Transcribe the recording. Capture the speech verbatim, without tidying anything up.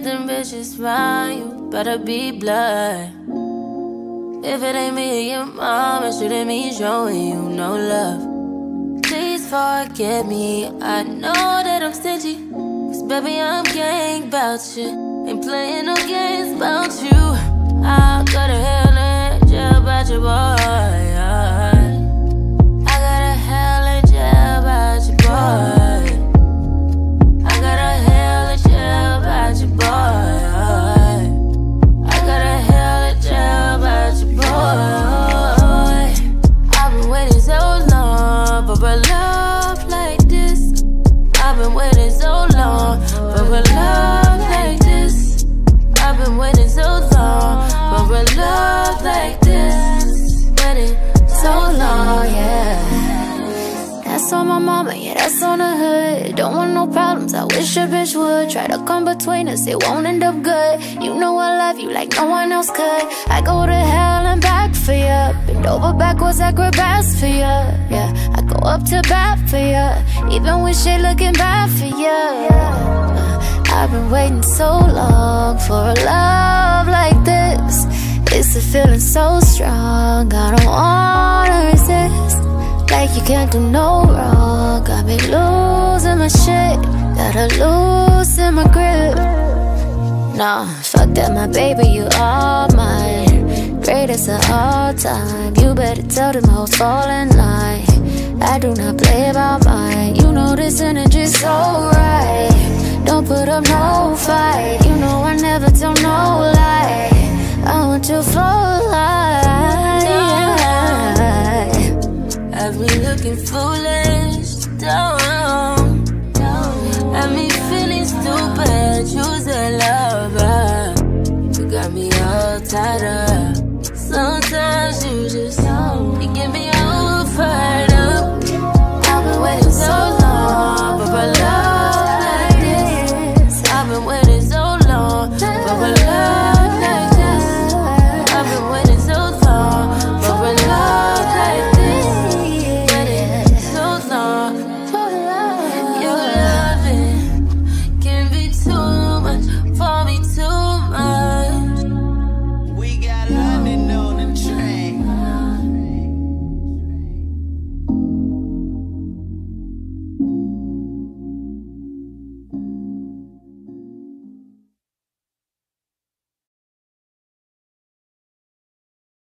let them bitches find you, better be blood. If it ain't me or your mom, it shouldn't mean showing you no love. Please forgive me, I know that I'm stingy, cause baby I'm gang about you, ain't playing no games about you. I got a hell in jail about your boy. I got a hell in jail about your boy. I got a hell in jail about your boy. I got a hell in jail about your boy. I've been waiting so long for a love like this. I've been waiting so long for a love like this. I've been waiting so long for a love like this. Waiting so long, yeah. That's on my mama, yeah, that's on the hood. Don't want no problems, I wish a bitch would. Try to come between us, it won't end up good. You know I love you like no one else could. I go to hell and back for ya. Bend over backwards, I grab ass for ya. Yeah, I go up to bat for ya, even when shit looking bad for ya. uh, I've been waiting so long for a love like this. It's a feeling so strong, I don't wanna resist. Like you can't do no wrong. Got me losing my shit, gotta loosen my grip. Nah, fuck that, my baby, you are mine. Greatest of all time. You better tell them hoes fall in line. I do not play about mine. You know this energy's so right. Don't put up no fight. You know I never tell no lie. I want you for life. Have me looking foolish, down, down. Have me feeling stupid, choose a lover. You got me all tied up. Sometimes you just, you give me